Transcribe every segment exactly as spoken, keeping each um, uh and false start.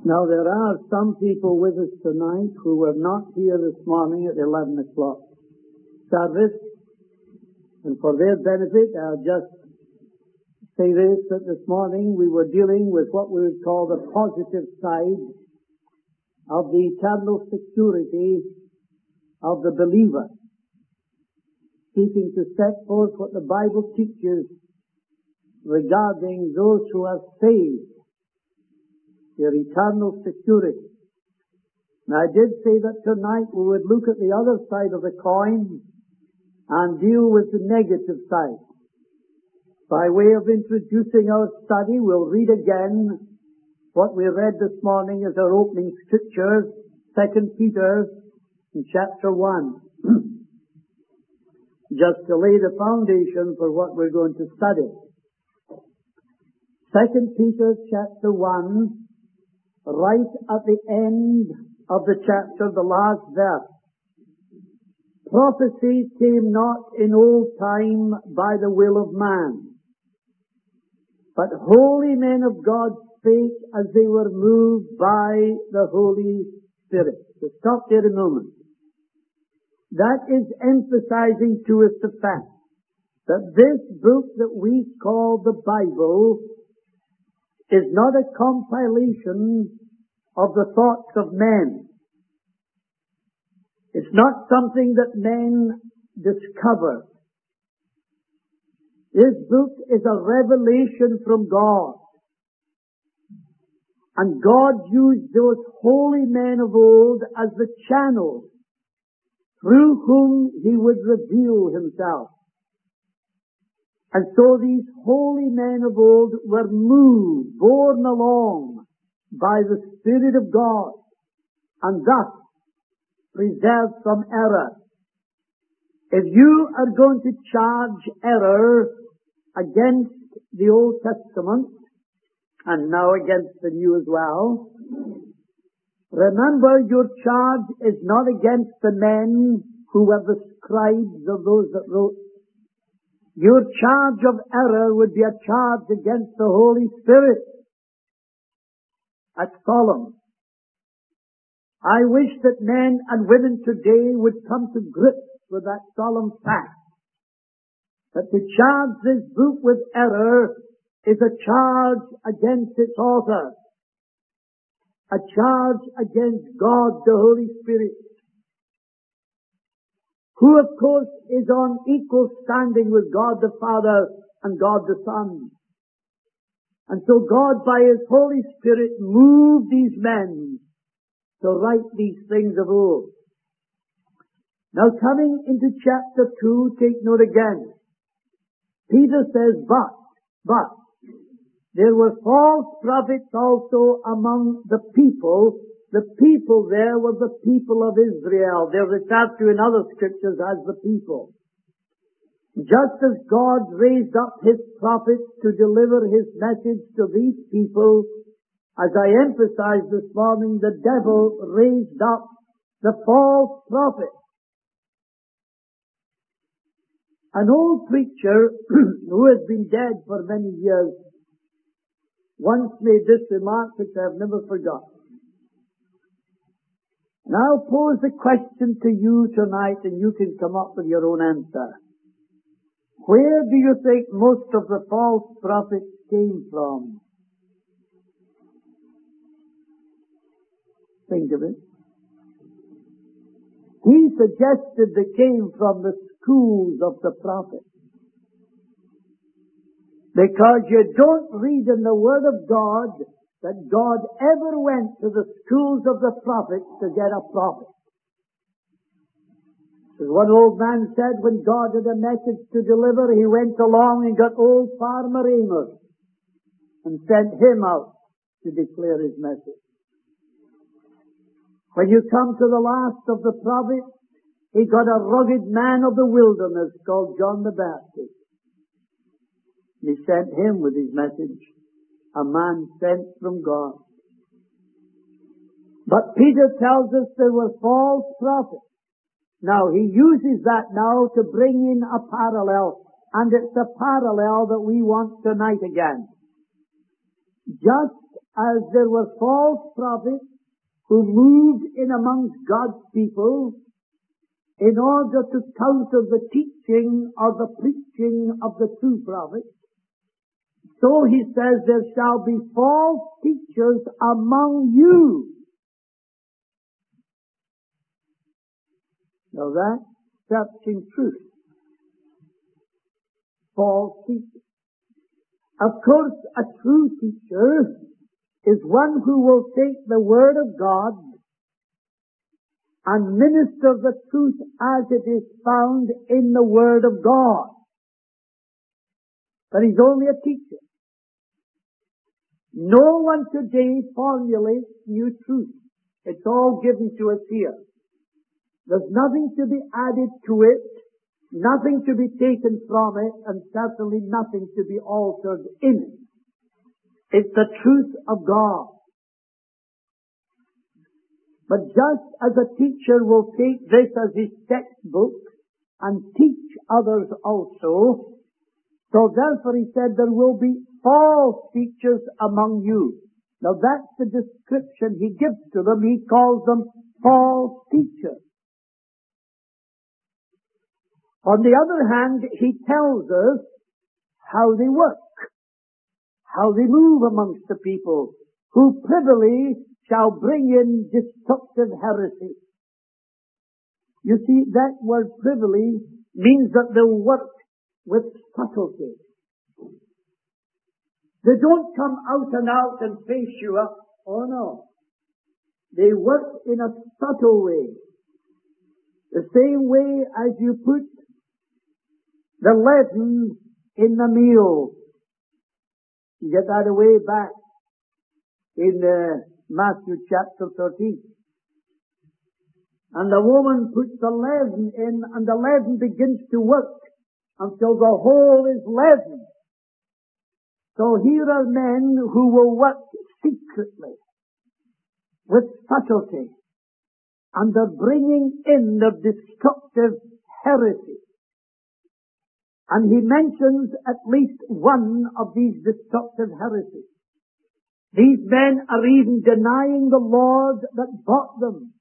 Now there are some people with us tonight who were not here this morning at eleven o'clock service, and for their benefit I'll just say this, that this morning we were dealing with what we would call the positive side of the eternal security of the believer, seeking to set forth what the Bible teaches regarding those who are saved, their eternal security. Now I did say that tonight we would look at the other side of the coin and deal with the negative side. By way of introducing our study, we'll read again what we read this morning as our opening scriptures, Second Peter in chapter one, just to lay the foundation for what we're going to study. Second Peter chapter one, right at the end of the chapter, the last verse. Prophecy came not in old time by the will of man, but holy men of God spake as they were moved by the Holy Spirit. So stop there a moment. That is emphasizing to us the fact that this book that we call the Bible is not a compilation of the thoughts of men. It's not something that men discover. This book is a revelation from God. And God used those holy men of old as the channel through whom He would reveal Himself. And so these holy men of old were moved, borne along by the Spirit of God, and thus preserved from error. If you are going to charge error against the Old Testament, and now against the New as well, remember your charge is not against the men who were the scribes of those that wrote. Your charge of error would be a charge against the Holy Spirit. That's solemn. I wish that men and women today would come to grips with that solemn fact, that to charge this book with error is a charge against its author, a charge against God the Holy Spirit, who of course is on equal standing with God the Father and God the Son. And so God by His Holy Spirit moved these men to write these things of old. Now coming into chapter two, take note again. Peter says, but, but, there were false prophets also among the people. The people there were the people of Israel. They're referred to in other scriptures as the people. Just as God raised up His prophets to deliver His message to these people, as I emphasized this morning, the devil raised up the false prophet. An old preacher who has been dead for many years once made this remark which I have never forgotten. And I'll pose the question to you tonight and you can come up with your own answer. Where do you think most of the false prophets came from? Think of it. He suggested they came from the schools of the prophets. Because you don't read in the Word of God that God ever went to the schools of the prophets to get a prophet. As one old man said, when God had a message to deliver, he went along and got old Farmer Amos and sent him out to declare his message. When you come to the last of the prophets, he got a rugged man of the wilderness called John the Baptist. He sent him with his message, a man sent from God. But Peter tells us there were false prophets. Now, he uses that now to bring in a parallel, and it's a parallel that we want tonight again. Just as there were false prophets who moved in amongst God's people in order to counter the teaching or the preaching of the true prophets, so he says there shall be false teachers among you. Now that's searching truth. False teachers. Of course, a true teacher is one who will take the Word of God and minister the truth as it is found in the Word of God. But he's only a teacher. No one today formulates new truth. It's all given to us here. There's nothing to be added to it, nothing to be taken from it, and certainly nothing to be altered in it. It's the truth of God. But just as a teacher will take this as his textbook and teach others also, so therefore he said there will be false teachers among you. Now that's the description he gives to them. He calls them false teachers. On the other hand, he tells us how they work, how they move amongst the people, who privily shall bring in destructive heresy. You see, that word privily means that they'll work with subtlety. They don't come out and out and face you up. Oh no. They work in a subtle way. The same way as you put the leaven in the meal. You get that away back in uh, Matthew chapter thirteen. And the woman puts the leaven in, and the leaven begins to work until the whole is leavened. So here are men who will work secretly, with subtlety, and they're bringing in the destructive heresy. And he mentions at least one of these destructive heresies. These men are even denying the Lord that bought them.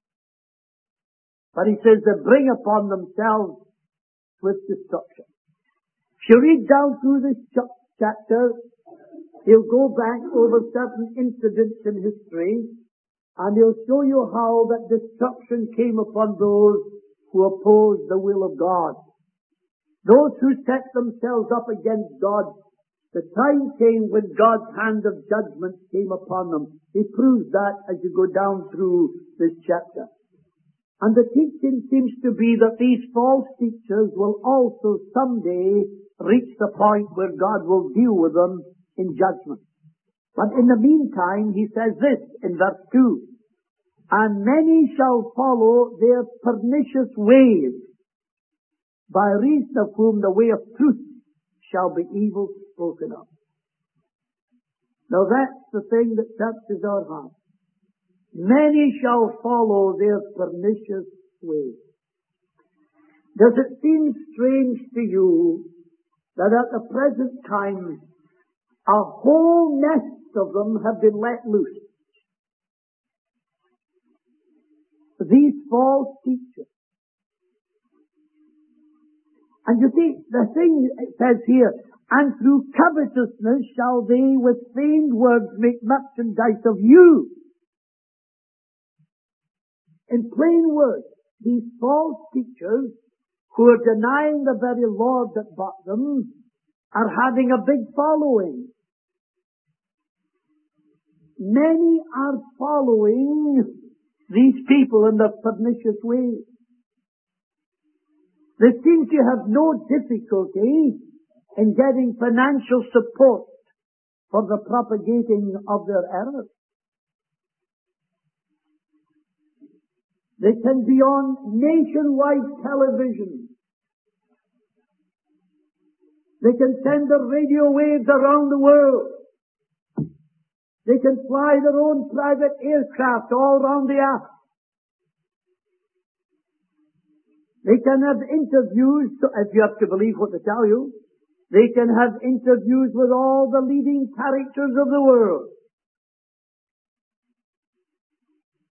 But he says they bring upon themselves swift destruction. If you read down through this ch- chapter, he'll go back over certain incidents in history, and he'll show you how that destruction came upon those who opposed the will of God. Those who set themselves up against God, the time came when God's hand of judgment came upon them. He proves that as you go down through this chapter. And the teaching seems to be that these false teachers will also someday reach the point where God will deal with them in judgment. But in the meantime, he says this in verse two, and many shall follow their pernicious ways, by reason of whom the way of truth shall be evil spoken of. Now that's the thing that touches our heart. Many shall follow their pernicious ways. Does it seem strange to you that at the present time a whole nest of them have been let loose? These false teachers. And you see, the thing it says here, and through covetousness shall they with feigned words make merchandise of you. In plain words, these false teachers who are denying the very Lord that bought them are having a big following. Many are following these people in their pernicious ways. They seem to have no difficulty in getting financial support for the propagating of their errors. They can be on nationwide television. They can send their radio waves around the world. They can fly their own private aircraft all around the earth. They can have interviews, if you have to believe what they tell you. They can have interviews with all the leading characters of the world.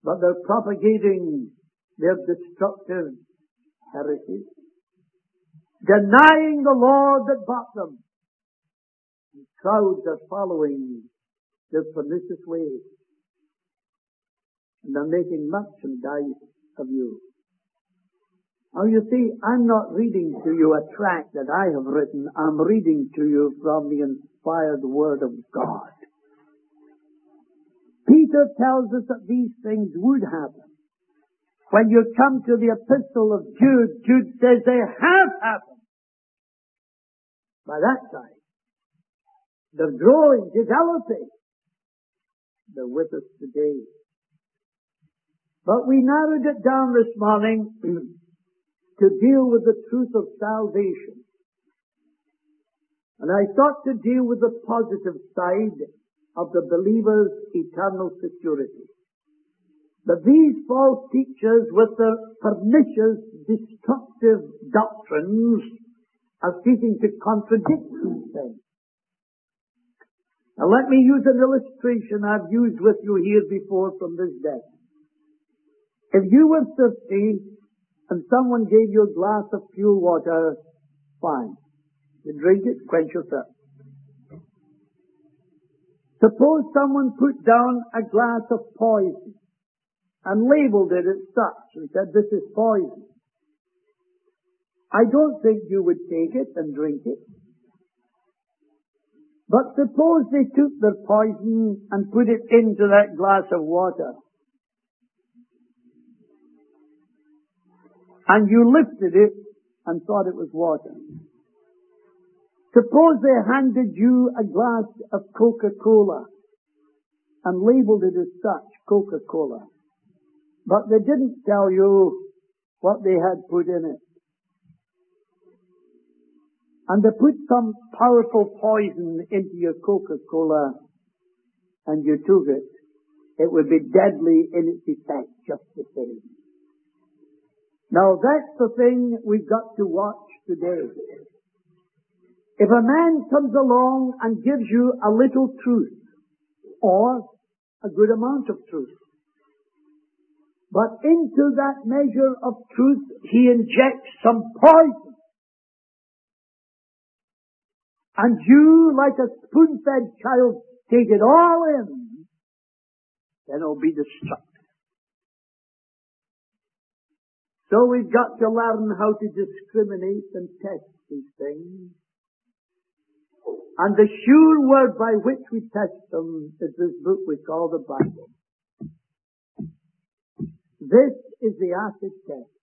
but they're propagating their destructive heresies, denying the Lord that bought them. And crowds are following their pernicious ways, and they're making merchandise of you. Now you see, I'm not reading to you a tract that I have written. I'm reading to you from the inspired Word of God. Peter tells us that these things would happen. When you come to the epistle of Jude, Jude says they have happened. By that time, they're growing, developing. They're with us today. But we narrowed it down this morning to deal with the truth of salvation. And I thought to deal with the positive side of the believer's eternal security. That these false teachers with their pernicious, destructive doctrines are seeking to contradict these things. Now let me use an illustration I've used with you here before from this day. If you were thirsty and someone gave you a glass of pure water, fine. You drink it, quench your thirst. Suppose someone put down a glass of poison and labeled it as such and said, this is poison. I don't think you would take it and drink it. But suppose they took their poison and put it into that glass of water, and you lifted it and thought it was water. Suppose they handed you a glass of Coca-Cola and labeled it as such, Coca-Cola. But they didn't tell you what they had put in it. And they put some powerful poison into your Coca-Cola and you took it. It would be deadly in its effect just the same. Now that's the thing we've got to watch today. If a man comes along and gives you a little truth, or a good amount of truth, but into that measure of truth he injects some poison, and you, like a spoon-fed child, take it all in, then it'll be destructive. So we've got to learn how to discriminate and test these things. And the sure word by which we test them is this book we call the Bible. This is the acid test.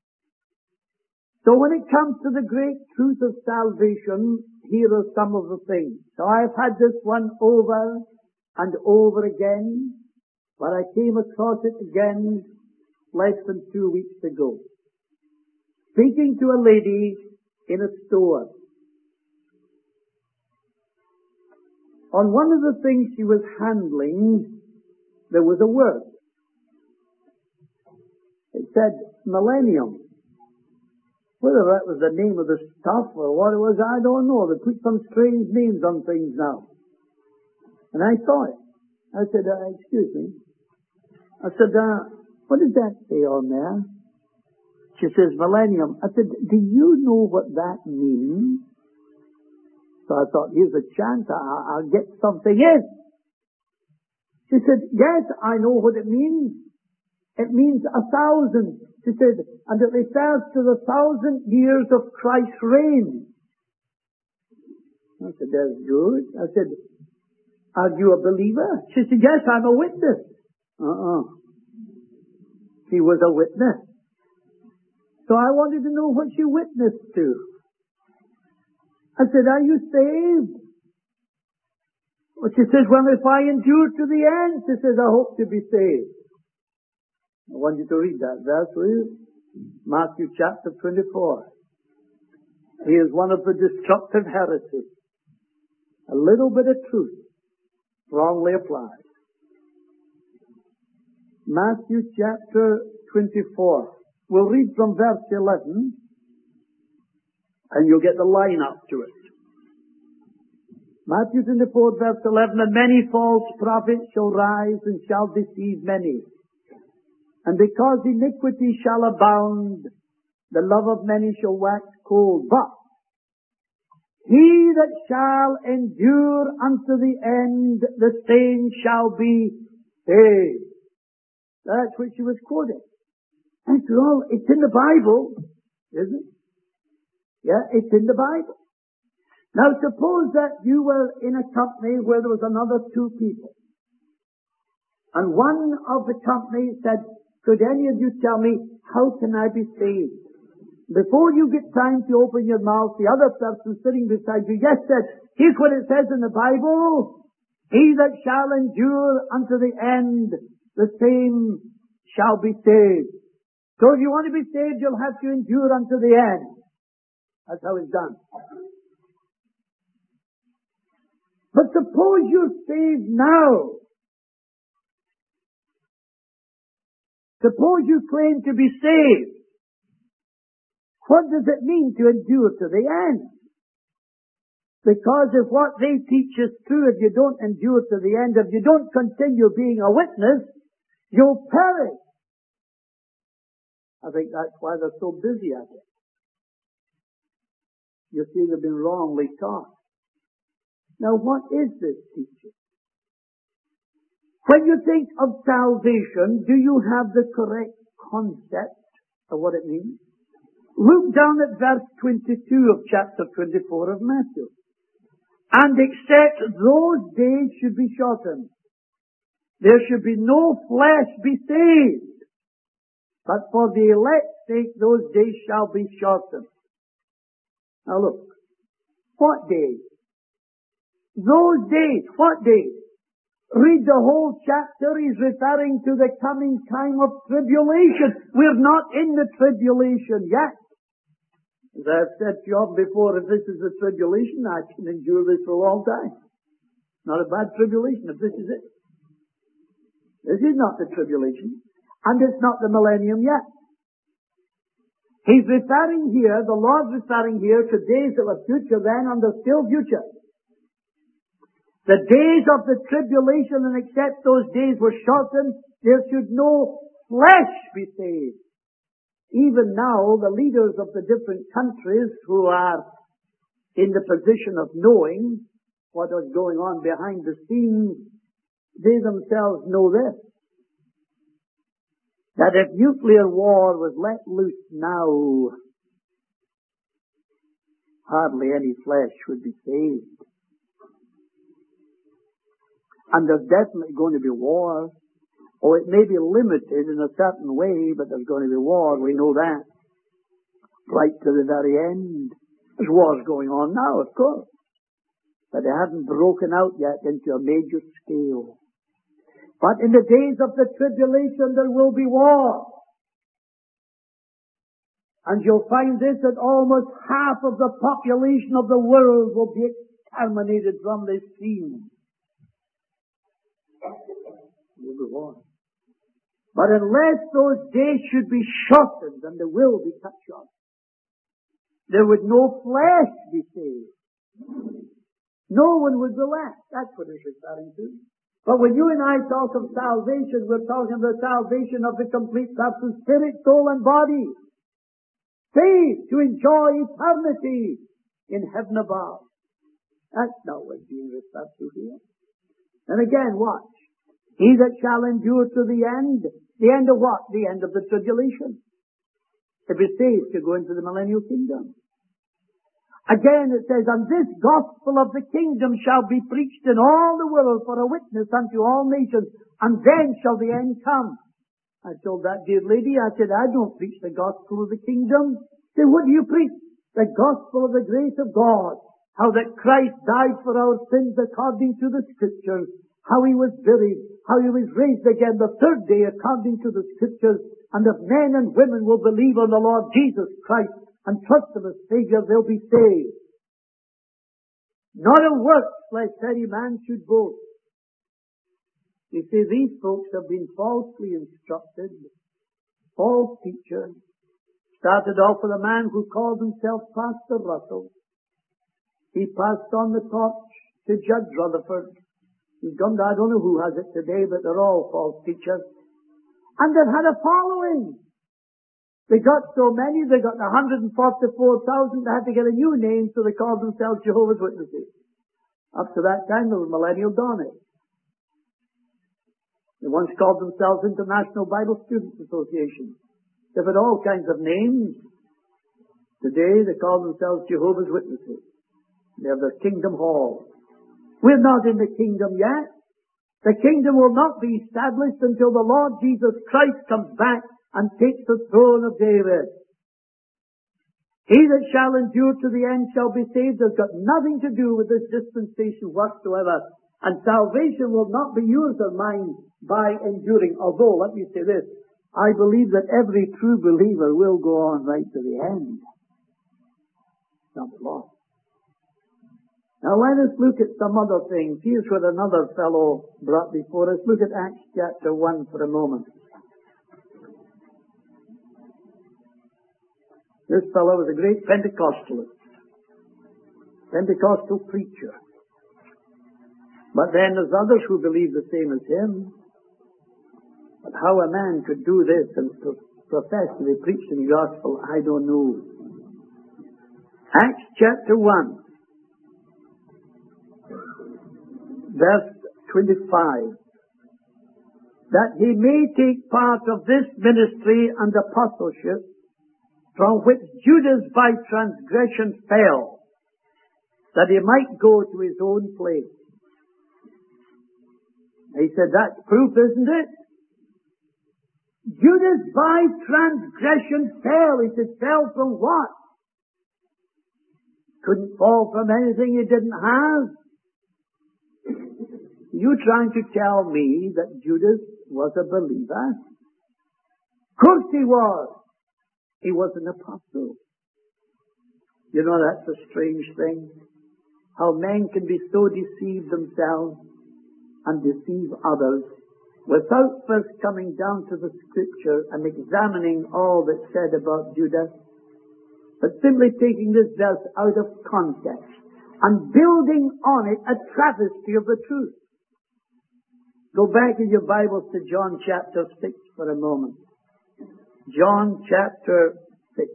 So when it comes to the great truth of salvation, here are some of the things. So I've had this one over and over again, but I came across it again less than two weeks ago. Speaking to a lady in a store. On one of the things she was handling, there was a word. It said millennium. Whether that was the name of the stuff or what it was, I don't know. They put some strange names on things now. And I saw it. I said, uh, excuse me. I said, uh, what does that say on there? She says, millennium. I said, do you know what that means? So I thought, here's a chance. I, I'll get something in. She said, yes, I know what it means. It means a thousand. She said, and it refers to the thousand years of Christ's reign. I said, that's good. I said, are you a believer? She said, yes, I'm a witness. Uh-uh. She was a witness. So I wanted to know what she witnessed to. I said, are you saved? Well, she says, well, if I endure to the end, she says, I hope to be saved. I want you to read that verse, will you? Matthew chapter twenty-four. Here's one of the destructive heresies. A little bit of truth, wrongly applied. Matthew chapter twenty-four. We'll read from verse eleven, and you'll get the line up to it. Matthew twenty-four, verse eleven, and many false prophets shall rise and shall deceive many. And because iniquity shall abound, the love of many shall wax cold. But he that shall endure unto the end, the same shall be saved. That's what she was quoting. After all, it's in the Bible, isn't it? Yeah, it's in the Bible. Now suppose that you were in a company where there was another two people. And one of the company said, could any of you tell me, how can I be saved? Before you get time to open your mouth, the other person sitting beside you, yes, said, here's what it says in the Bible. He that shall endure unto the end, the same shall be saved. So if you want to be saved, you'll have to endure unto the end. That's how it's done. But suppose you're saved now. Suppose you claim to be saved. What does it mean to endure to the end? Because if what they teach is true, if you don't endure to the end, if you don't continue being a witness, you'll perish. I think that's why they're so busy at it. You see, they've been wrongly taught. Now, what is this teaching? When you think of salvation, do you have the correct concept of what it means? Look down at verse twenty-two of chapter twenty-four of Matthew. And except those days should be shortened, there should be no flesh be saved, but for the elect's sake those days shall be shortened. Now look, what days? Those days, what days? Read the whole chapter, he's referring to the coming time of tribulation. We're not in the tribulation yet. As I've said to you often before, if this is the tribulation, I can endure this for a long time. Not a bad tribulation if this is it. This is not the tribulation, and it's not the millennium yet. He's referring here, the Lord's referring here to days that were future then and they're still future. The days of the tribulation, and except those days were shortened, there should no flesh be saved. Even now, the leaders of the different countries who are in the position of knowing what is going on behind the scenes, they themselves know this. That if nuclear war was let loose now, hardly any flesh would be saved. And there's definitely going to be war. Oh, it may be limited in a certain way, but there's going to be war. We know that. Right to the very end. There's wars going on now, of course. But they haven't broken out yet into a major scale. But in the days of the tribulation, there will be war. And you'll find this, that almost half of the population of the world will be exterminated from this scene. Will be war. But unless those days should be shortened, and they will be cut short, there would no flesh be saved. No one would be left. That's what it's referring to. But when you and I talk of salvation, we're talking of the salvation of the complete person, spirit, soul, and body. Saved to enjoy eternity in heaven above. That's not what's being referred to here. And again, watch. He that shall endure to the end. The end of what? The end of the tribulation. To be saved, to go into the millennial kingdom. Again it says, and this gospel of the kingdom shall be preached in all the world for a witness unto all nations, and then shall the end come. I told that dear lady, I said, I don't preach the gospel of the kingdom. Then what do you preach? The gospel of the grace of God. How that Christ died for our sins according to the Scriptures. How He was buried. How He was raised again the third day according to the Scriptures. And if men and women will believe on the Lord Jesus Christ and trust Him as Savior, they'll be saved. Not in works, lest any man should boast. You see, these folks have been falsely instructed. False teachers. Started off with a man who called himself Pastor Russell. He passed on the torch to Judge Rutherford. He's gone to, I don't know who has it today, but they're all false teachers. And they've had a following. They got so many, they got one hundred forty-four thousand, they had to get a new name, so they called themselves Jehovah's Witnesses. Up to that time, there was Millennial Dawning. They once called themselves International Bible Students Association. They've had all kinds of names. Today, they call themselves Jehovah's Witnesses. They have their Kingdom Hall. We're not in the kingdom yet. The kingdom will not be established until the Lord Jesus Christ comes back and takes the throne of David. He that shall endure to the end shall be saved. Has got nothing to do with this dispensation whatsoever. And salvation will not be yours or mine by enduring. Although, let me say this, I believe that every true believer will go on right to the end. Not the Lord. Now let us look at some other things. Here's what another fellow brought before us. Look at Acts chapter one for a moment. This fellow was a great Pentecostalist, Pentecostal preacher. But then there's others who believe the same as him. But how a man could do this and pro- profess to be preaching the gospel, I don't know. Acts chapter one, verse twenty-five. That he may take part of this ministry and apostleship, from which Judas by transgression fell, that he might go to his own place. He said, that's proof, isn't it? Judas by transgression fell. He said, fell from what? Couldn't fall from anything he didn't have. You trying to tell me that Judas was a believer? Of course he was. He was an apostle. You know, that's a strange thing. How men can be so deceived themselves and deceive others without first coming down to the Scripture and examining all that's said about Judas, but simply taking this verse out of context and building on it a travesty of the truth. Go back in your Bibles to John chapter six for a moment. John chapter six.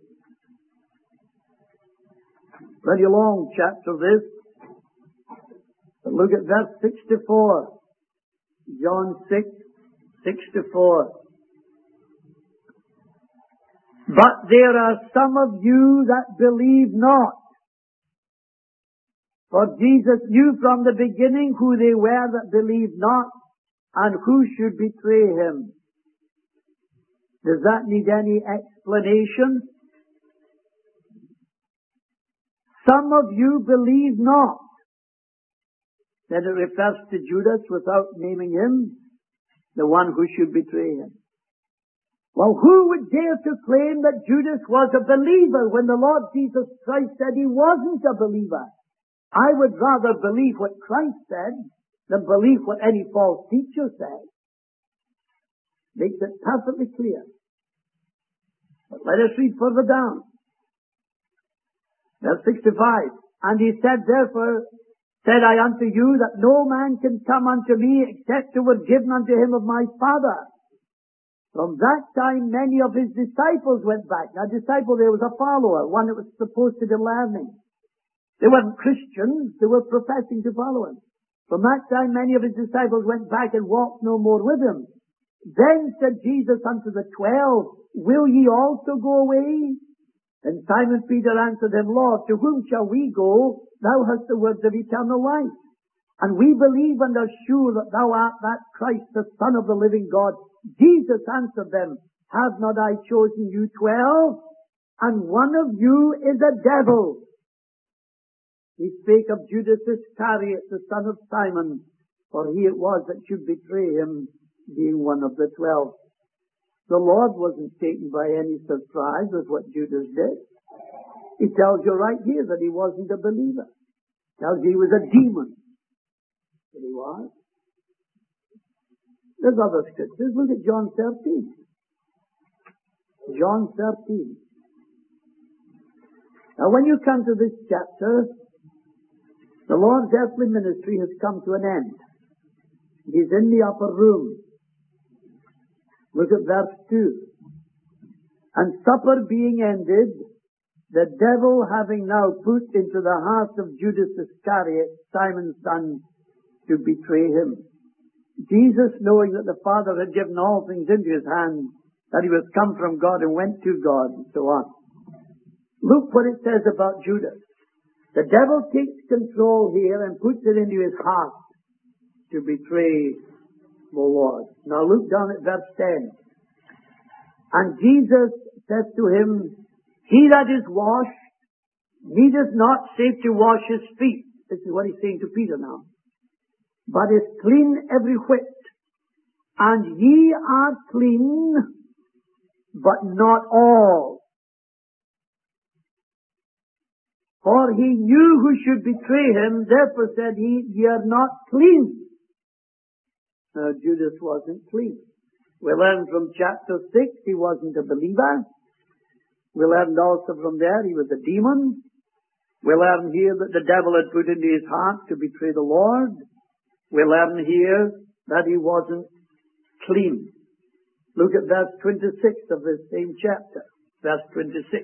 Pretty long chapter this. But look at verse sixty-four. John six, sixty-four. But there are some of you that believe not. For Jesus knew from the beginning who they were that believed not, and who should betray him. Does that need any explanation? Some of you believe not. Then it refers to Judas without naming him, the one who should betray him. Well, who would dare to claim that Judas was a believer when the Lord Jesus Christ said he wasn't a believer? I would rather believe what Christ said than believe what any false teacher said. Makes it perfectly clear. But let us read further down. Verse sixty-five. And he said, therefore, said I unto you that no man can come unto me except it were given unto him of my Father. From that time many of his disciples went back. Now, disciple there was a follower, one that was supposed to be learning. They weren't Christians, they were professing to follow him. From that time many of his disciples went back and walked no more with him. Then said Jesus unto the twelve, will ye also go away? And Simon Peter answered him, Lord, to whom shall we go? Thou hast the words of eternal life. And we believe and are sure that thou art that Christ, the Son of the living God. Jesus answered them, have not I chosen you twelve? And one of you is a devil. He spake of Judas Iscariot, the son of Simon, for he it was that should betray him, being one of the twelve. The Lord wasn't taken by any surprise with what Judas did. He tells you right here that he wasn't a believer. Tells you he was a demon. But he was. There's other scriptures. Look at John thirteen. John thirteen. Now when you come to this chapter, the Lord's earthly ministry has come to an end. He's in the upper room. Look at verse two. And supper being ended, the devil having now put into the heart of Judas Iscariot, Simon's son, to betray him. Jesus, knowing that the Father had given all things into his hand, that he was come from God and went to God, and so on. Look what it says about Judas. The devil takes control here and puts it into his heart to betray the Lord. Now look down at verse ten. And Jesus says to him, he that is washed needeth not save to wash his feet. This is what he's saying to Peter now. But is clean every whit. And ye are clean, but not all. For he knew who should betray him, therefore said he, ye are not clean. Now Judas wasn't clean. We learned from chapter six he wasn't a believer. We learned also from there he was a demon. We learn here that the devil had put into his heart to betray the Lord. We learn here that he wasn't clean. Look at verse twenty-six of this same chapter. Verse twenty-six.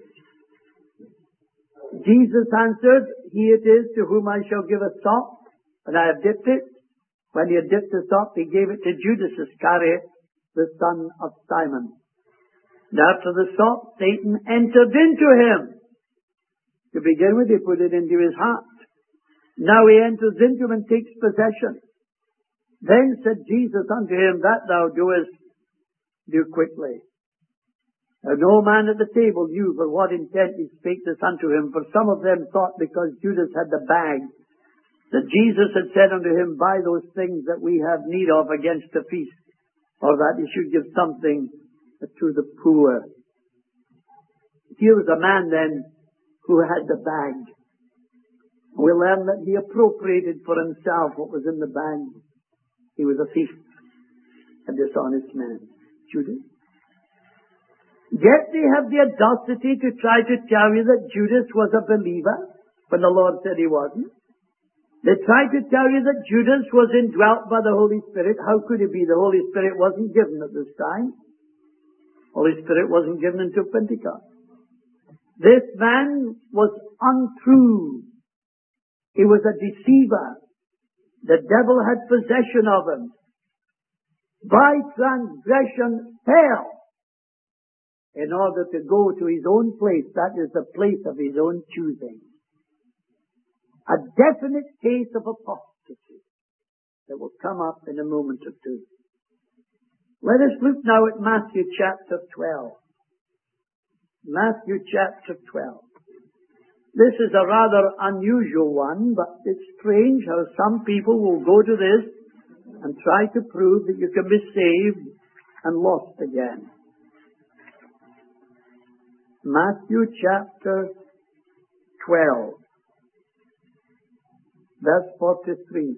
Jesus answered, he it is to whom I shall give a sop, and I have dipped it. When he had dipped the sop, he gave it to Judas Iscariot, the son of Simon. And after the sop, Satan entered into him. To begin with, he put it into his heart. Now he enters into him and takes possession. Then said Jesus unto him, that thou doest, do quickly. Now no man at the table knew for what intent he spake this unto him, for some of them thought because Judas had the bag, that Jesus had said unto him, buy those things that we have need of against the feast, or that he should give something to the poor. Here was a man then who had the bag. We learn that he appropriated for himself what was in the bag. He was a thief, a dishonest man. Judas. Yet they have the audacity to try to tell you that Judas was a believer when the Lord said he wasn't. They try to tell you that Judas was indwelt by the Holy Spirit. How could it be? The Holy Spirit wasn't given at this time. Holy Spirit wasn't given until Pentecost. This man was untrue. He was a deceiver. The devil had possession of him. By transgression fell in order to go to his own place. That is the place of his own choosing. A definite case of apostasy that will come up in a moment or two. Let us look now at Matthew chapter twelve. Matthew chapter twelve. This is a rather unusual one, but it's strange how some people will go to this and try to prove that you can be saved and lost again. Matthew chapter twelve, verse forty-three.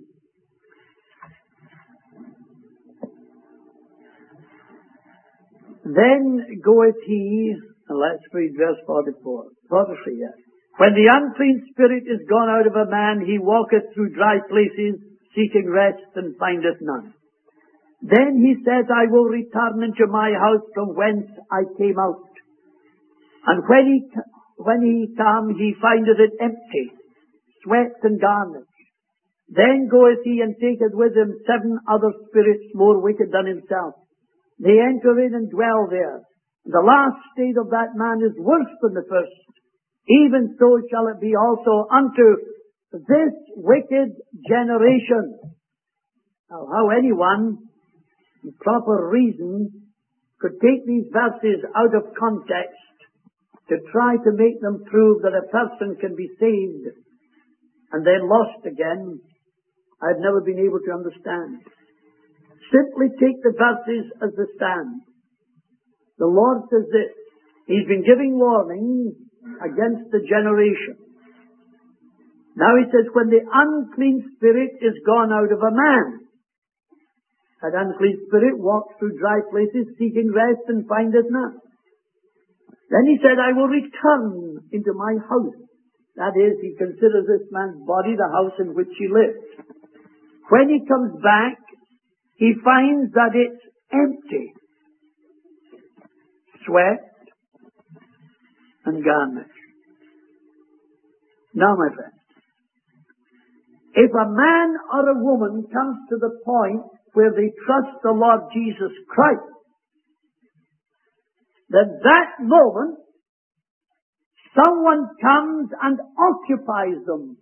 Then goeth he, and let's read verse forty-four. forty-three, yes. When the unclean spirit is gone out of a man, he walketh through dry places, seeking rest, and findeth none. Then he says, I will return into my house from whence I came out. And when he, when he come, he findeth it empty, swept and garnished. Then goeth he and taketh with him seven other spirits more wicked than himself. They enter in and dwell there. And the last state of that man is worse than the first. Even so shall it be also unto this wicked generation. Now, how anyone, in proper reason, could take these verses out of context to try to make them prove that a person can be saved and then lost again, I've never been able to understand. Simply take the verses as they stand. The Lord says this. He's been giving warning against the generation. Now he says, when the unclean spirit is gone out of a man, that unclean spirit walks through dry places seeking rest and findeth none. Then he said, I will return into my house. That is, he considers this man's body the house in which he lived. When he comes back, he finds that it's empty. sweat and garnish. Now, my friend, if a man or a woman comes to the point where they trust the Lord Jesus Christ, then that moment someone comes and occupies them.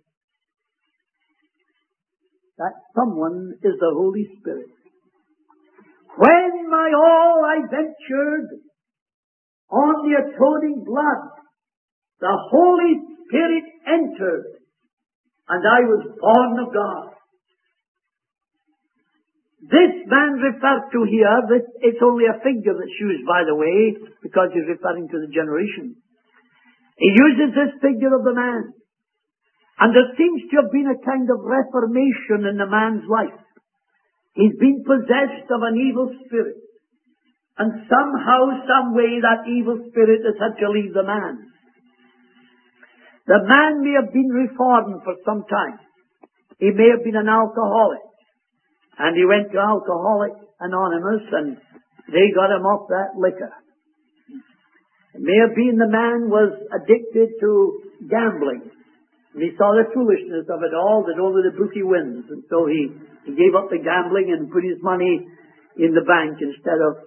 That someone is the Holy Spirit. When my all I ventured on the atoning blood, the Holy Spirit entered, and I was born of God. This man referred to here, this, it's only a figure that's used, by the way, because he's referring to the generation. He uses this figure of the man. And there seems to have been a kind of reformation in the man's life. He's been possessed of an evil spirit. And somehow, some way, that evil spirit has had to leave the man. The man may have been reformed for some time. He may have been an alcoholic. And he went to Alcoholics Anonymous and they got him off that liquor. It may have been the man was addicted to gambling. And he saw the foolishness of it all, that only the bookie wins. And so he, he gave up the gambling and put his money in the bank instead of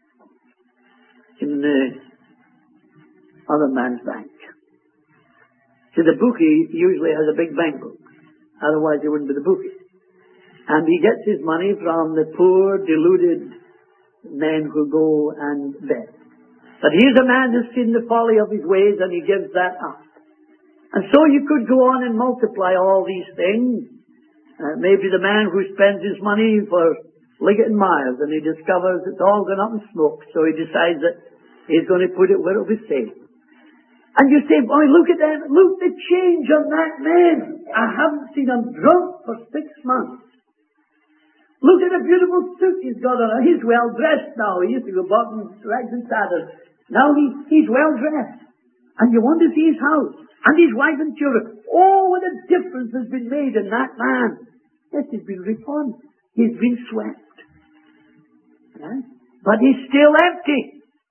in the other man's bank. See, the bookie usually has a big bank book. Otherwise he wouldn't be the bookie. And he gets his money from the poor, deluded men who go and bet. But here's a man who's seen the folly of his ways and he gives that up. And so you could go on and multiply all these things. Uh, maybe the man who spends his money for Liggett and Myers and he discovers it's all gone up in smoke. So he decides that he's going to put it where it'll be safe. And you say, boy, look at that. Look the change on that man. I haven't seen him drunk for six months. Look at the beautiful suit he's got on. He's well dressed now. He used to go about in rags and tatters. Now he, he's well dressed. And you want to see his house. And his wife and children. Oh, what a difference has been made in that man. Yes, he's been reformed. He's been swept. Yes? But he's still empty.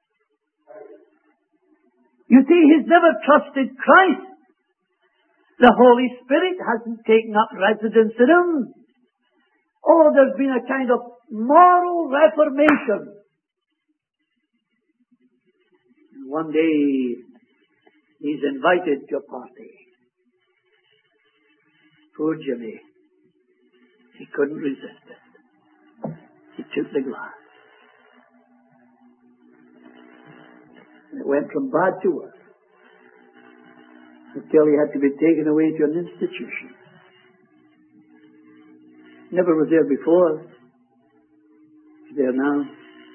You see, he's never trusted Christ. The Holy Spirit hasn't taken up residence in him. Oh, there's been a kind of moral reformation. And one day, he's invited to a party. Poor Jimmy. He couldn't resist it. He took the glass. It went from bad to worse, until he had to be taken away to an institution. Never was there before. He's there now.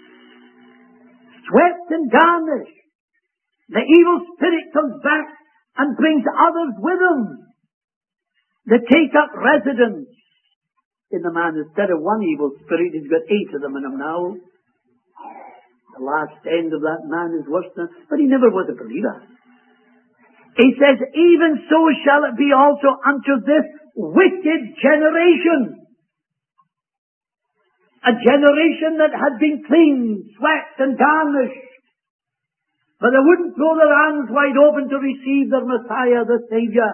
Swept and garnished. The evil spirit comes back and brings others with him. They take up residence in the man. Instead of one evil spirit, he's got eight of them in him now. The last end of that man is worse than... But he never was a believer. He says, even so shall it be also unto this wicked generation. A generation that had been cleaned, swept and garnished. But they wouldn't throw their arms wide open to receive their Messiah, the Savior.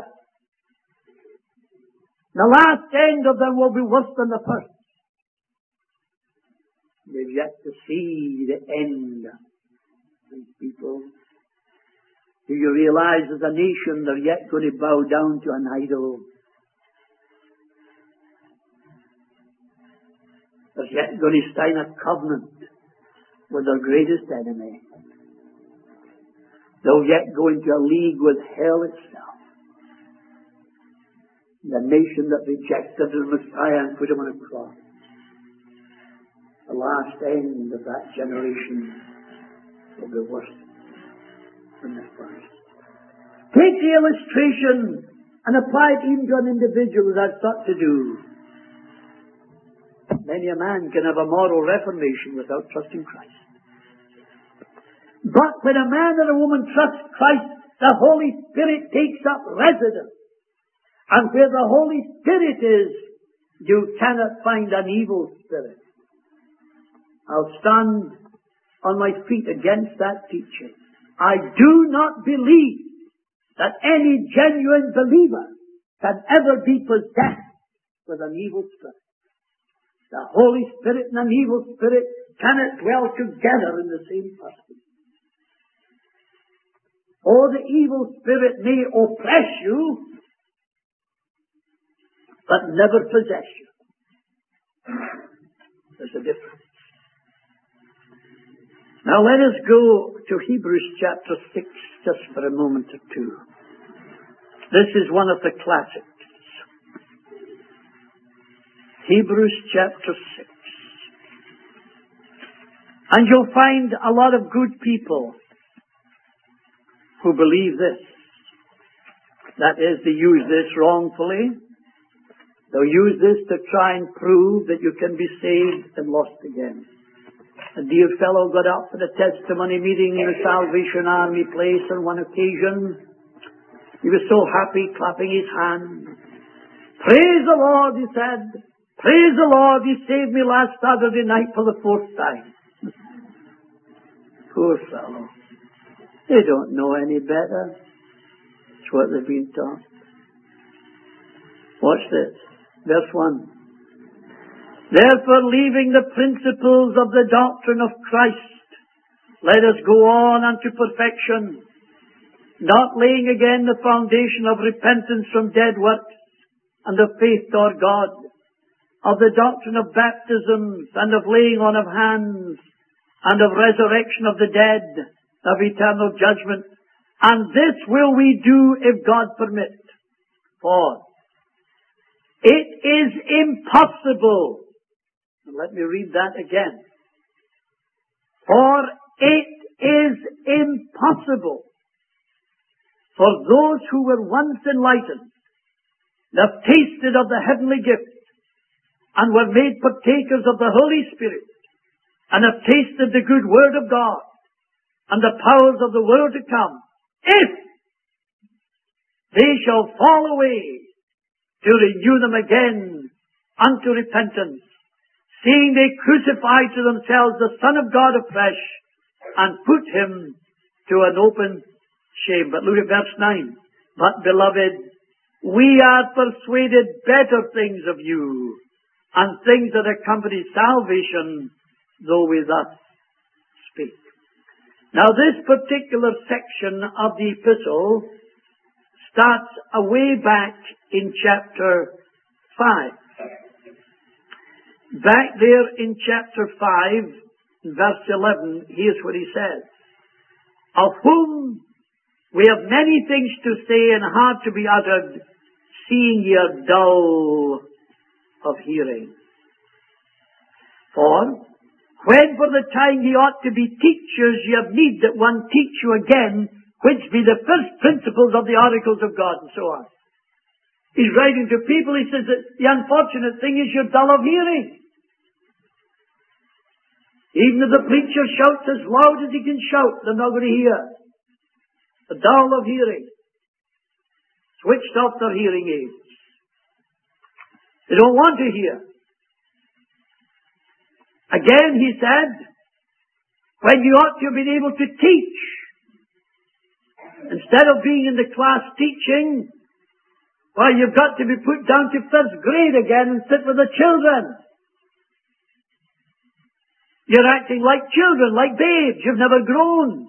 The last end of them will be worse than the first. They've yet to see the end. These people. Do you realize as a nation they're yet going to bow down to an idol? They're yet going to sign a covenant with their greatest enemy. They'll yet go into a league with hell itself. The nation that rejected the Messiah and put him on a cross. The last end of that generation will be worse than the first. Take the illustration and apply it even to an individual as I've sought to do. Many a man can have a moral reformation without trusting Christ. But when a man and a woman trust Christ, the Holy Spirit takes up residence. And where the Holy Spirit is, you cannot find an evil spirit. I'll stand on my feet against that teaching. I do not believe that any genuine believer can ever be possessed with an evil spirit. The Holy Spirit and an evil spirit cannot dwell together in the same person. Or the evil spirit may oppress you, but never possess you. There's a difference. Now let us go to Hebrews chapter six just for a moment or two. This is one of the classics. Hebrews chapter six. And you'll find a lot of good people who believe this. That is, they use this wrongfully. They'll use this to try and prove that you can be saved and lost again. A dear fellow got up for a testimony meeting in the Salvation Army place on one occasion. He was so happy, clapping his hands. Praise the Lord, he said. Praise the Lord, he saved me last Saturday night for the fourth time. Poor fellow. They don't know any better. It's what they've been taught. Watch this. Verse one. Therefore, leaving the principles of the doctrine of Christ, let us go on unto perfection, not laying again the foundation of repentance from dead works and of faith toward God, of the doctrine of baptisms and of laying on of hands and of resurrection of the dead, of eternal judgment. And this will we do if God permit. For it is impossible. Let me read that again. For it is impossible for those who were once enlightened, that have tasted of the heavenly gift, and were made partakers of the Holy Spirit, and have tasted the good word of God, and the powers of the world to come, if they shall fall away, to renew them again unto repentance, seeing they crucify to themselves the Son of God afresh, and put him to an open shame. But look at verse nine. But, beloved, we are persuaded better things of you, and things that accompany salvation, though we thus speak. Now this particular section of the epistle starts away back in chapter five. Back there in chapter five, verse eleven, here's what he says. Of whom we have many things to say and hard to be uttered, seeing ye are dull of hearing. For when for the time ye ought to be teachers, ye have need that one teach you again, which be the first principles of the oracles of God, and so on. He's writing to people, he says that the unfortunate thing is you're dull of hearing. Even if the preacher shouts as loud as he can shout, they're not going to hear. They're dull of hearing. Switched off their hearing aids. They don't want to hear. Again, he said, when you ought to have been able to teach, instead of being in the class teaching, well, you've got to be put down to first grade again and sit with the children. You're acting like children, like babes. You've never grown.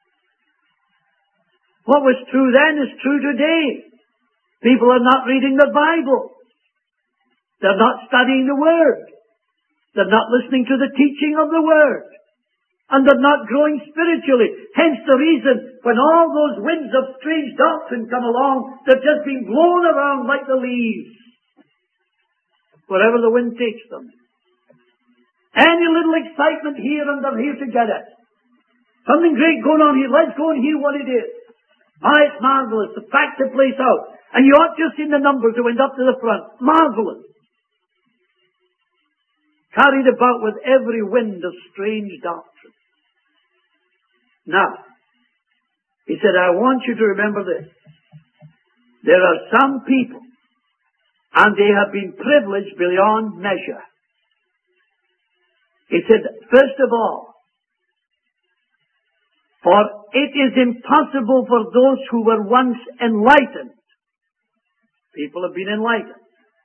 What was true then is true today. People are not reading the Bible. They're not studying the Word. They're not listening to the teaching of the Word. And they're not growing spiritually. Hence the reason when all those winds of strange doctrine come along, they're just being blown around like the leaves, wherever the wind takes them. Any little excitement here and they're here to get it. Something great going on here. Let's go and hear what it is. Ah, it's marvelous. The facts are placed out. And you ought to have seen the numbers that went up to the front. Marvelous. Carried about with every wind of strange doctrine. Now, he said, I want you to remember this. There are some people, and they have been privileged beyond measure. He said, first of all, For it is impossible for those who were once enlightened. People have been enlightened.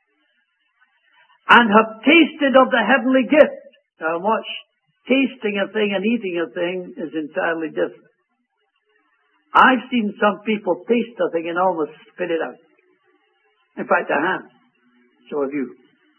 And have tasted of the heavenly gift. Now watch, tasting a thing and eating a thing is entirely different. I've seen some people taste a thing and almost spit it out. In fact, I have. So have you.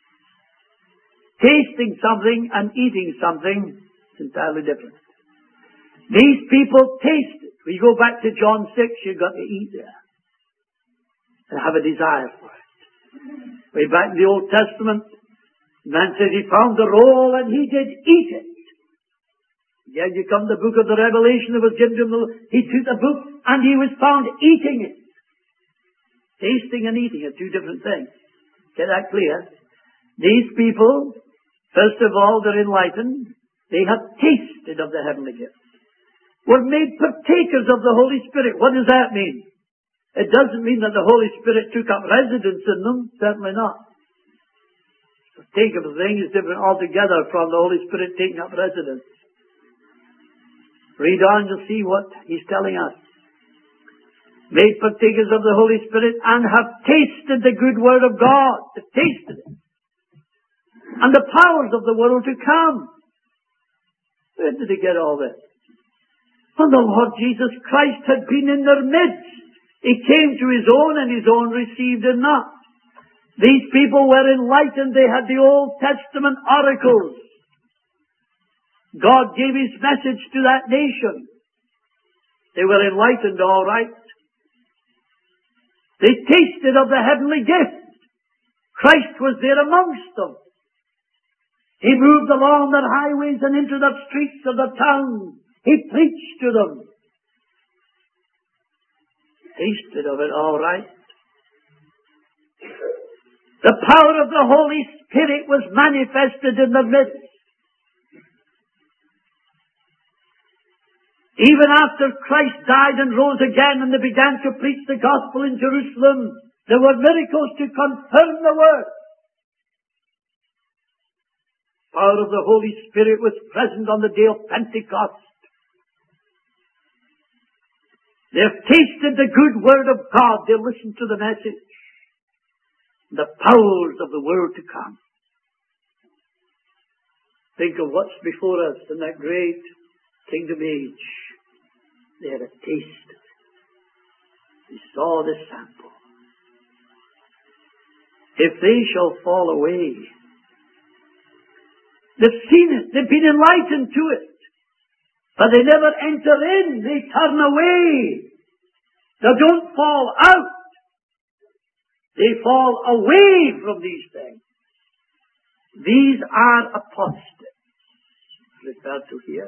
Tasting something and eating something is entirely different. These people taste it. We go back to John six, you've got to eat there. And have a desire for it. Way back in the Old Testament, man says he found the roll and he did eat it. Then you come to the book of the Revelation that was given to him. He took the book and he was found eating it. Tasting and eating are two different things. Get that clear? These people, first of all, they're enlightened. They have tasted of the heavenly gift. Were made partakers of the Holy Spirit. What does that mean? It doesn't mean that the Holy Spirit took up residence in them. Certainly not. Partake of a thing is different altogether from the Holy Spirit taking up residence. Read on, you'll see what he's telling us. Made partakers of the Holy Spirit and have tasted the good word of God. They've tasted it. And the powers of the world to come. Where did they get all this? When the Lord Jesus Christ had been in their midst. He came to his own and his own received him not. These people were enlightened. They had the Old Testament oracles. God gave his message to that nation. They were enlightened, all right. They tasted of the heavenly gift. Christ was there amongst them. He moved along their highways and into the streets of the town. He preached to them. Tasted of it, all right. The power of the Holy Spirit was manifested in the midst. Even after Christ died and rose again and they began to preach the gospel in Jerusalem, there were miracles to confirm the word. The power of the Holy Spirit was present on the day of Pentecost. They have tasted the good word of God. They listened to the message. The powers of the world to come. Think of what's before us in that great kingdom age. They had a taste. They saw the sample. If they shall fall away, they've seen it. They've been enlightened to it. But they never enter in. They turn away. They don't fall out. They fall away from these things. These are apostates. Referred to here.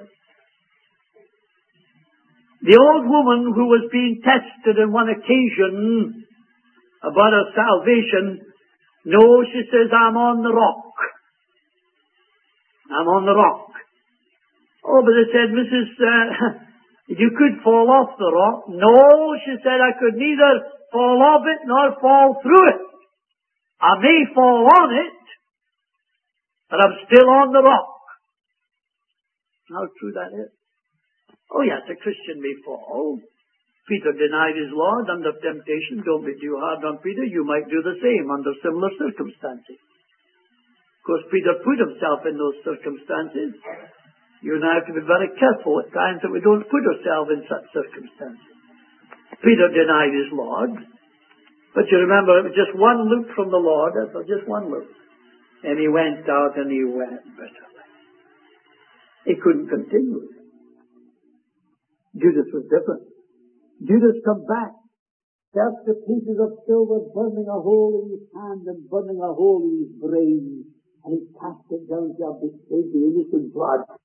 The old woman who was being tested on one occasion about her salvation, no, she says, I'm on the rock. I'm on the rock. Oh, but they said, Missus Uh, you could fall off the rock. No, she said, I could neither fall off it nor fall through it. I may fall on it, but I'm still on the rock. How true that is. Oh yes, a Christian may fall. Peter denied his Lord under temptation. Don't be too hard on Peter. You might do the same under similar circumstances. Of course, Peter put himself in those circumstances. You and I have to be very careful at times that we don't put ourselves in such circumstances. Peter denied his Lord. But you remember, it was just one look from the Lord. That's just one look. And he went out and he wept bitterly. He couldn't continue. Judas was different. Judas come back, felt the pieces of silver burning a hole in his hand and burning a hole in his brain, and he cast it down to have betrayed the innocent blood.